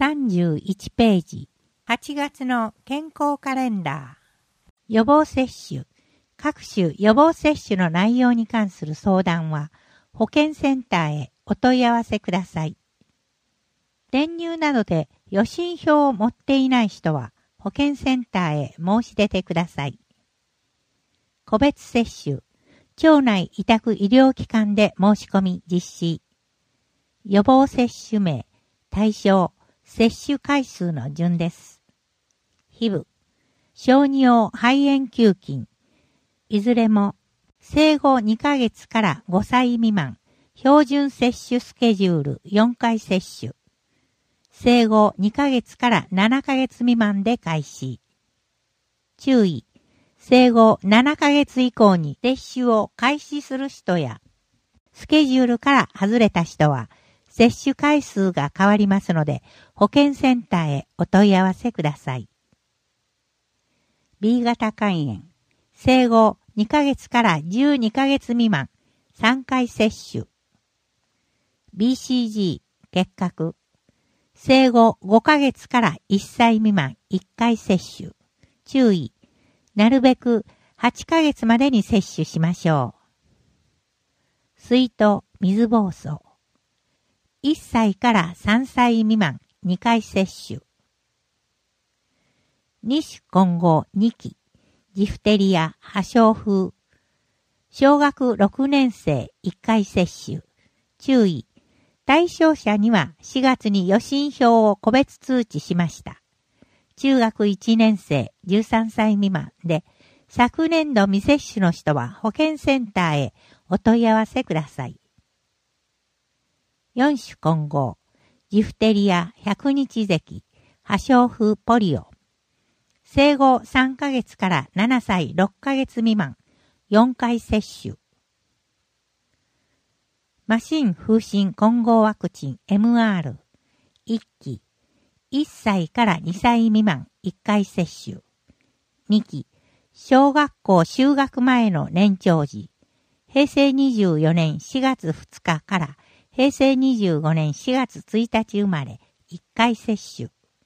31ページ、8月の健康カレンダー。予防接種、各種予防接種の内容に関する相談は、保健センターへお問い合わせください。転入などで予診票を持っていない人は、保健センターへ申し出てください。個別接種、町内委託医療機関で申し込み実施。予防接種名、対象、接種回数の順です。HIV、小児用肺炎球菌、いずれも生後2ヶ月から5歳未満、標準接種スケジュール4回接種。生後2ヶ月から7ヶ月未満で開始。注意、生後7ヶ月以降に接種を開始する人や、スケジュールから外れた人は、接種回数が変わりますので、保健センターへお問い合わせください。B 型肝炎、生後2ヶ月から12ヶ月未満、3回接種。BCG、結核、生後5ヶ月から1歳未満、1回接種。注意、なるべく8ヶ月までに接種しましょう。水痘、水疱瘡。1歳から3歳未満2回接種。二種混合2期、ジフテリア、破傷風。小学6年生1回接種。注意、対象者には4月に予診票を個別通知しました。中学1年生13歳未満で、昨年度未接種の人は保健センターへお問い合わせください。4種混合、ジフテリア、百日咳、破傷風ポリオ。生後3ヶ月から7歳6ヶ月未満、4回接種。麻疹風疹混合ワクチン MR、1期、1歳から2歳未満、1回接種。2期、小学校就学前の年長時、平成24年4月2日から平成25年4月1日生まれ、1回接種。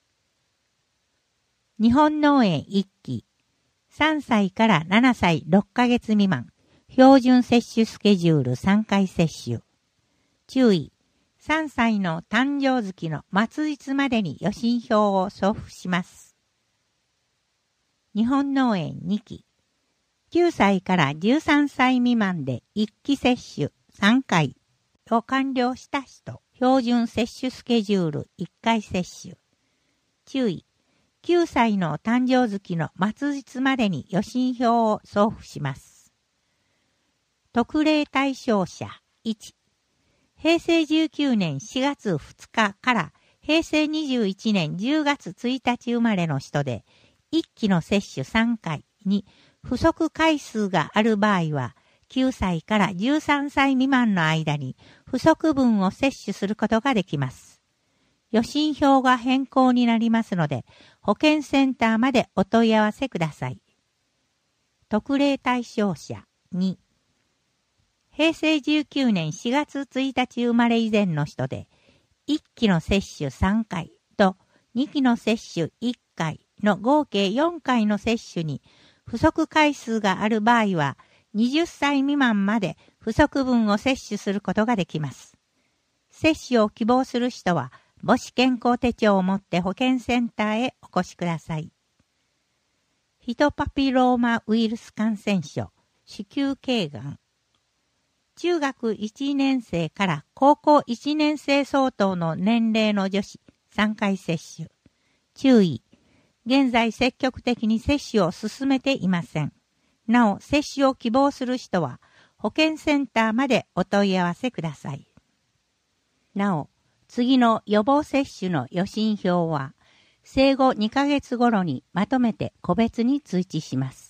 日本脳炎1期、3歳から7歳6ヶ月未満、標準接種スケジュール3回接種。注意、3歳の誕生月の末日までに予診票を送付します。日本脳炎2期、9歳から13歳未満で1期接種3回。を完了した人、標準接種スケジュール1回接種。注意、9歳の誕生月の末日までに予診票を送付します。特例対象者1、平成19年4月2日から平成21年10月1日生まれの人で、1期の接種3回に不足回数がある場合は、9歳から13歳未満の間に不足分を接種することができます。予診票が変更になりますので、保健センターまでお問い合わせください。特例対象者2、平成19年4月1日生まれ以前の人で、1期の接種3回と2期の接種1回の合計4回の接種に不足回数がある場合は、20歳未満まで不足分を接種することができます。接種を希望する人は、母子健康手帳を持って保健センターへお越しください。ヒトパピローマウイルス感染症、子宮頸がん。中学1年生から高校1年生相当の年齢の女子3回接種。注意、現在積極的に接種を進めていません。なお、接種を希望する人は、保健センターまでお問い合わせください。なお、次の予防接種の予診票は、生後2ヶ月頃にまとめて個別に通知します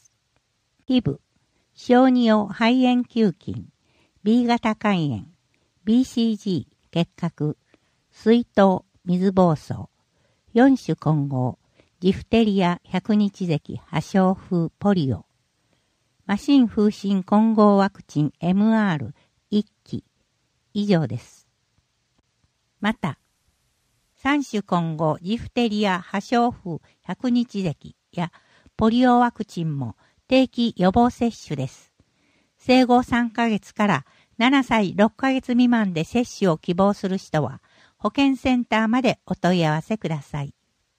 。HIV、小児用肺炎球菌、B 型肝炎、BCG、結核、水痘、水疱瘡、4種混合、ジフテリア、百日咳、破傷風、ポリオ、麻疹風疹混合ワクチン MR1 期以上です。また、 3種混合ジフテリア破傷風100日咳やポリオワクチンも定期予防接種です。生後3ヶ月から7歳6ヶ月未満で接種を希望する人は保健センターまでお問い合わせください。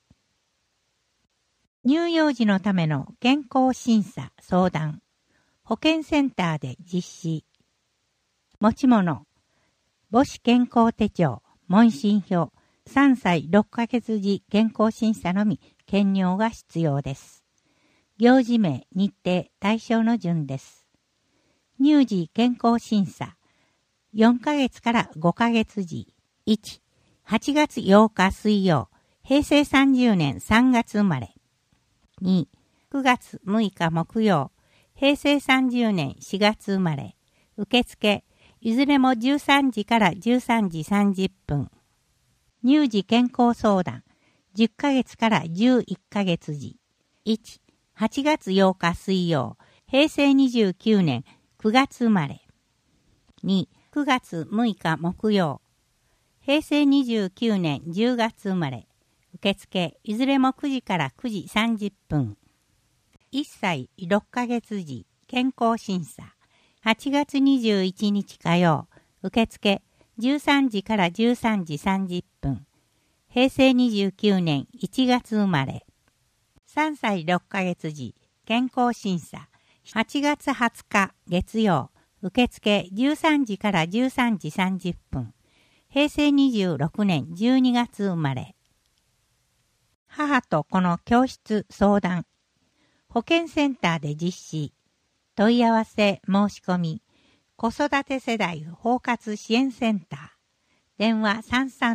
乳幼児のための健康審査相談、保健センターで実施。持ち物、母子健康手帳、問診票、3歳6ヶ月時健康審査のみ検尿が必要です。行事名、日程、対象の順です。乳児健康審査、4ヶ月から5ヶ月時、1、8月8日水曜、平成30年3月生まれ。2、9月6日木曜、平成30年4月生まれ。受付、いずれも13時から13時30分。乳児健康相談、10ヶ月から11ヶ月時。1、8月8日水曜、平成29年9月生まれ。2、9月6日木曜、平成29年10月生まれ。受付、いずれも9時から9時30分。1歳6ヶ月時、健康審査。8月21日火曜、受付、13時から13時30分。平成29年1月生まれ。3歳6ヶ月時、健康審査。8月20日月曜、受付13時から13時30分。平成26年12月生まれ。母と子の教室相談。保健センターで実施。問い合わせ申し込み。子育て世代包括支援センター。電話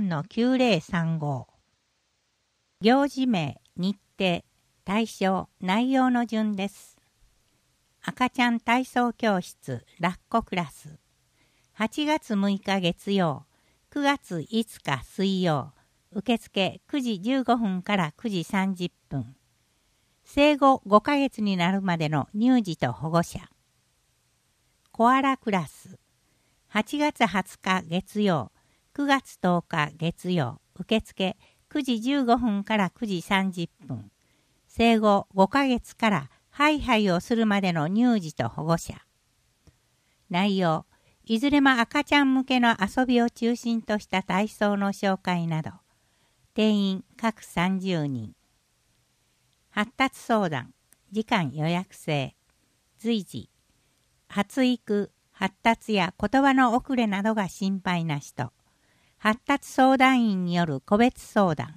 33-9035。行事名、日程、対象、内容の順です。赤ちゃん体操教室、ラッコクラス。8月6日月曜、9月5日水曜。受付9時15分から9時30分。生後5ヶ月になるまでの乳児と保護者。コアラクラス。8月20日月曜、9月10日月曜。受付9時15分から9時30分。生後5ヶ月からハイハイをするまでの乳児と保護者。内容、いずれも赤ちゃん向けの遊びを中心とした体操の紹介など。定員各30人。発達相談、時間予約制。随時。発育、発達や言葉の遅れなどが心配な人。発達相談員による個別相談。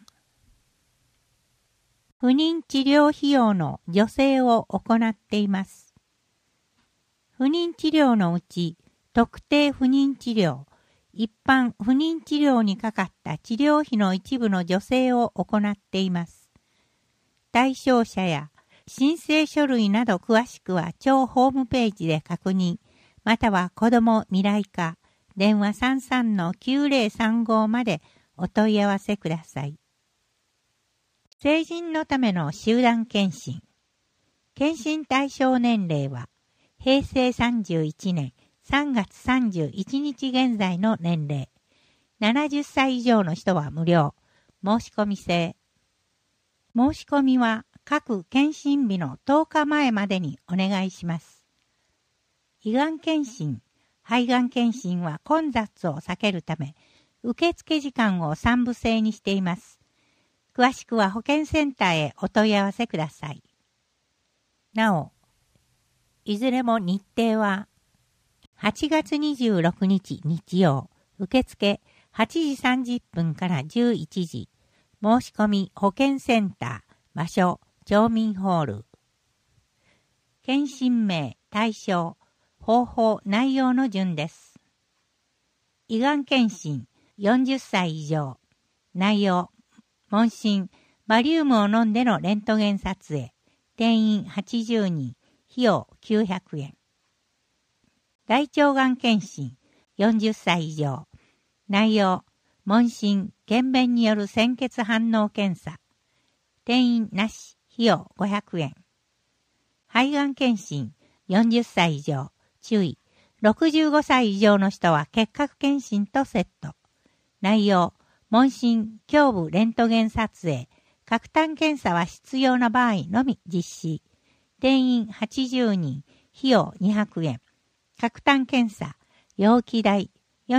不妊治療費用の助成を行っています。不妊治療のうち、特定不妊治療、一般不妊治療にかかった治療費の一部の助成を行っています。対象者や申請書類など詳しくは庁ホームページで確認、または子ども未来課、電話33-9035までお問い合わせください。成人のための集団検診。検診対象年齢は平成31年3月31日現在の年齢。70歳以上の人は無料。申し込み制。申し込みは各検診日の10日前までにお願いします。胃がん検診、肺がん検診は混雑を避けるため、受付時間を3部制にしています。詳しくは保健センターへお問い合わせください。なお、いずれも日程は、8月26日日曜、受付8時30分から11時、申し込み保健センター、場所、町民ホール。検診名、対象、方法、内容の順です。胃がん検診、40歳以上。内容、問診、バリウムを飲んでのレントゲン撮影。定員80人、費用900円。大腸がん検診、40歳以上。内容、問診、検便による鮮血反応検査。定員なし、費用500円。肺がん検診、40歳以上。注意、65歳以上の人は結核検診とセット。内容、 問診、胸部レントゲン撮影、喀痰検査は必要な場合のみ実施。定員80人、費用200円。喀痰検査、容器代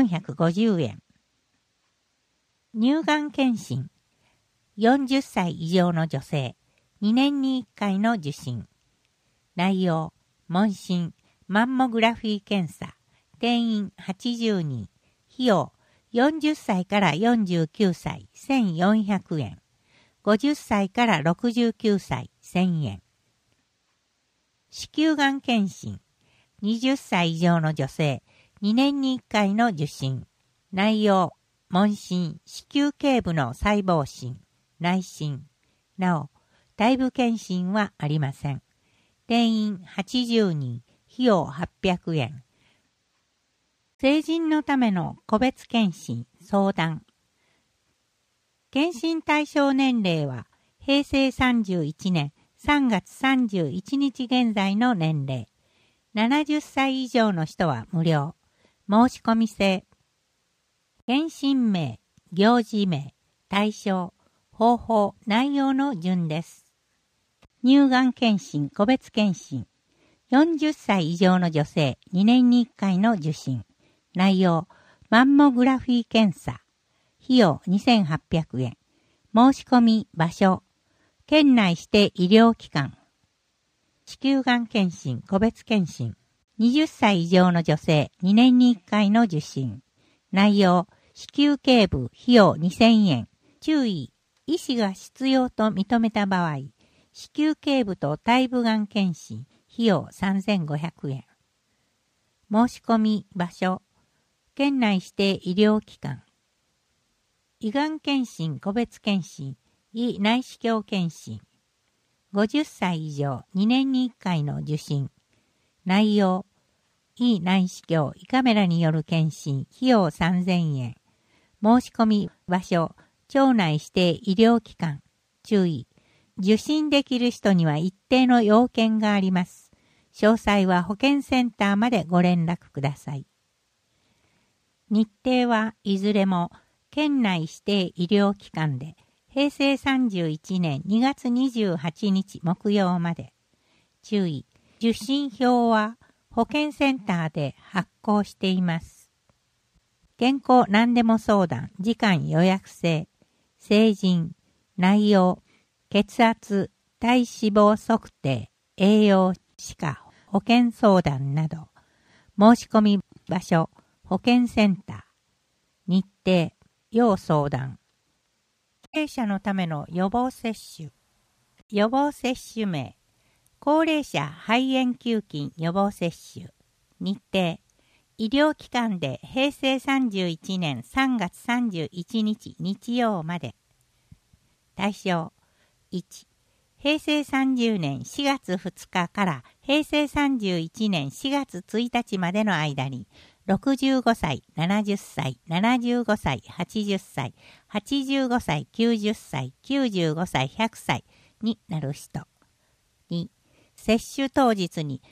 450円。乳がん検診、40歳以上の女性、2年に1回の受診。内容、問診、マンモグラフィー検査、定員80人、費用40歳から49歳1400円。50歳から69歳1000円。子宮がん検診、20歳以上の女性、2年に1回の受診。内容、問診、子宮頸部の細胞診、内診。なお、体部検診はありません。定員80人、費用800円。成人のための個別検診、相談。検診対象年齢は、平成31年3月31日現在の年齢。70歳以上の人は無料。申し込み制。検診名、行事名、対象、方法、内容の順です。乳がん検診、個別検診。40歳以上の女性、2年に1回の受診。内容、マンモグラフィー検査。費用2800円。申し込み場所。県内指定医療機関。子宮がん検診、個別検診。20歳以上の女性、2年に1回の受診。内容、子宮頸部、費用2000円。注意、医師が必要と認めた場合、子宮頸部と体部がん検診、費用3500円。申し込み場所。県内指定医療機関。胃がん検診、個別検診、胃内視鏡検診。50歳以上、2年に1回の受診。内容、胃内視鏡胃カメラによる検診、費用3000円。申し込み場所、町内指定医療機関。注意、受診できる人には一定の要件があります。詳細は保健センターまでご連絡ください。日程はいずれも県内指定医療機関で平成31年2月28日木曜まで。注意、受診票は保健センターで発行しています。健康何でも相談、時間予約制、成人、内容、血圧、体脂肪測定、栄養歯科、保健相談など、申し込み場所、保健センター、日程、要相談。高齢者のための予防接種。予防接種名。高齢者肺炎球菌予防接種。日程。医療機関で平成31年3月31日日曜まで。対象。1、平成30年4月2日から平成31年4月1日までの間に、65歳、70歳、75歳、80歳、85歳、90歳、95歳、100歳になる人。2、接種当日に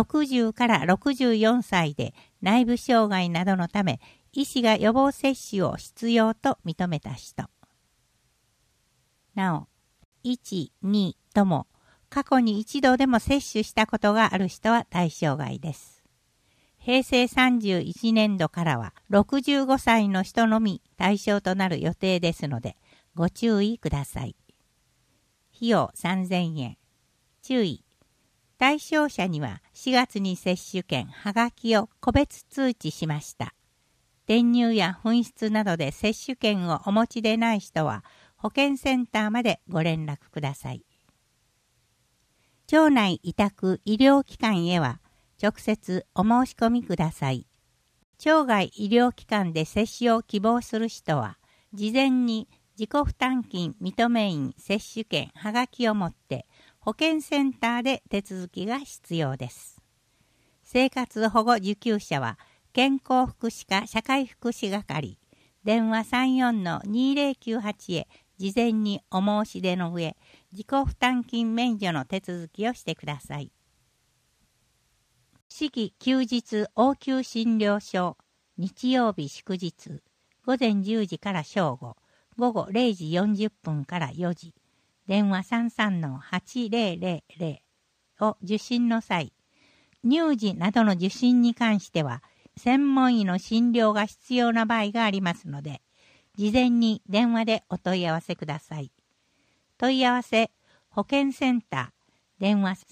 60から64歳で内部障害などのため、医師が予防接種を必要と認めた人。なお、1、2とも過去に一度でも接種したことがある人は対象外です。平成31年度からは65歳の人のみ対象となる予定ですのでご注意ください。費用3000円。注意。対象者には4月に接種券はがきを個別通知しました。転入や紛失などで接種券をお持ちでない人は保健センターまでご連絡ください。町内委託医療機関へは直接お申し込みください。町外医療機関で接種を希望する人は、事前に自己負担金認め印接種券はがきを持って保健センターで手続きが必要です。生活保護受給者は健康福祉課社会福祉係電話 34-2098 へ事前にお申し出の上、自己負担金免除の手続きをしてください。四季休日応急診療所、日曜日祝日、午前10時から正午、 午後0時40分から4時、電話33-8000を受診の際、乳児などの受診に関しては、専門医の診療が必要な場合がありますので、事前に電話でお問い合わせください。問い合わせ、保健センター、電話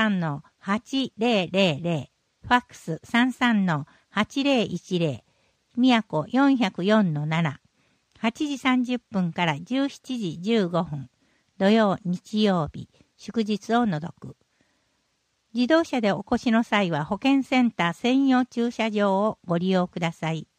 33-8000、ファックス33-8010、宮古404-7、8時30分から17時15分、土曜日曜日、祝日を除く。自動車でお越しの際は保健センター専用駐車場をご利用ください。